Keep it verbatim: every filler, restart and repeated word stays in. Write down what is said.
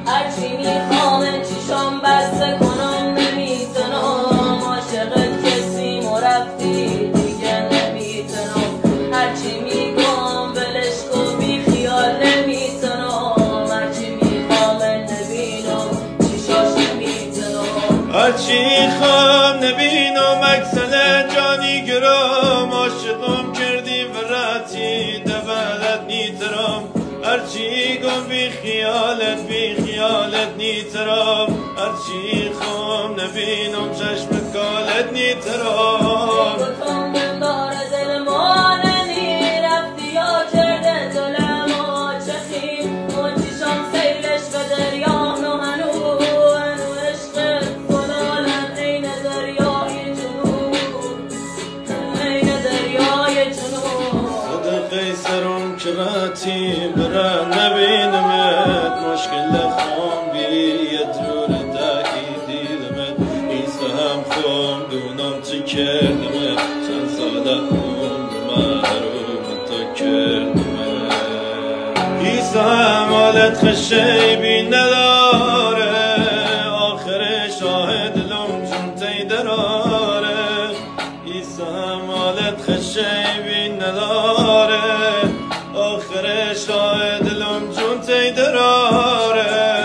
هرچی میخوام چیشام بسته کنم نمیتونم، عاشق کسی مرفتی دیگه نمیتونم، هرچی میگم ولش کن بی خیال نمیتونم، هرچی میخوام نبینم چیشاش نمیتونم، هرچی خوام نبینم اکسل جانی گرام، عاشقم کردی وراتی دبلت نیترم، هرچی گم بی خیالت بی خیالت نیترم، هرچی خوام نبینم چشم کالت نیترم. گفتم دندار دل ما نمیرفتی یا کرده دل ما چخیم، منچیشم سیلش به دریا نو هنو هنو عشق فلالم عین دریای جنوب عین دریای جنوب. صدقی سرم که راتی برا نبینمت، مشکل خون بی یه جور دایی دیدمت، ایسا هم خون دونم چی کردمت، چند ساله خون محروم تا کردمت، ایسا هم حالت خشیبی نداره، آخر شاهد لم چون تی دراره، ایسا هم حالت خشیبی نداره، آخر شاهد